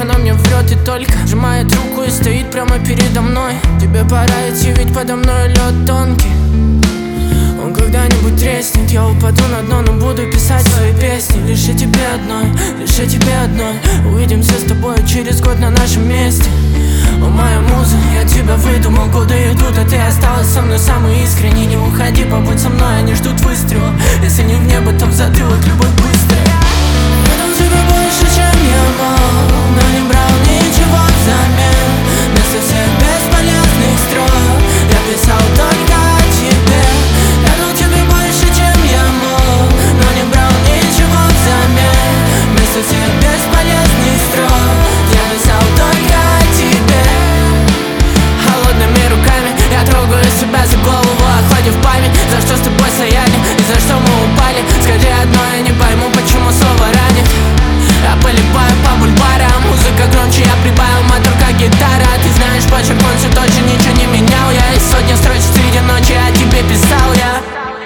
она мне врет и только сжимает руку и стоит прямо передо мной. Тебе пора идти, ведь подо мной лед тонкий. Он когда-нибудь треснет, я упаду на дно, но буду писать свои песни. Лишь о тебе одной, лишь о тебе одной. Увидимся с тобой через год на нашем месте. О, моя муза, я тебя выдумал годы идут, а ты осталась со мной самый искренний. Не уходи, побудь со мной, они ждут выстрела. Если не в небо, то в затылок, любовь быстрая. Я дал тебе больше, чем я мог, но не брал ничего взамен. Вместо всех бесполезных строк я писал только о тебе. Я дал тебе больше, чем я мог, но не брал ничего взамен. Вместо всех бесполезных строк я писал только о тебе. Холодными руками я трогаю себя за голову, охладив память. За что с тобой стояли и за что мы упали. Скажи одно, я не пойму, почему слово ранит. Я полипаю по бульварам, музыка громче, я прибавил мотор как гитара. Ты знаешь, почерк он все тот же, ничего не менял. Я из сотни строчек среди ночи о тебе писал я.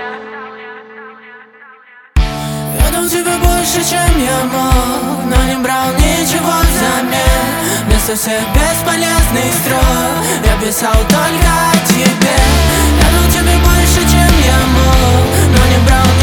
Я дал тебе больше, чем я мог, но не брал ничего взамен. Вместо всех бесполезных строк я писал только о тебе. Я дал тебе больше, чем я мог, но не брал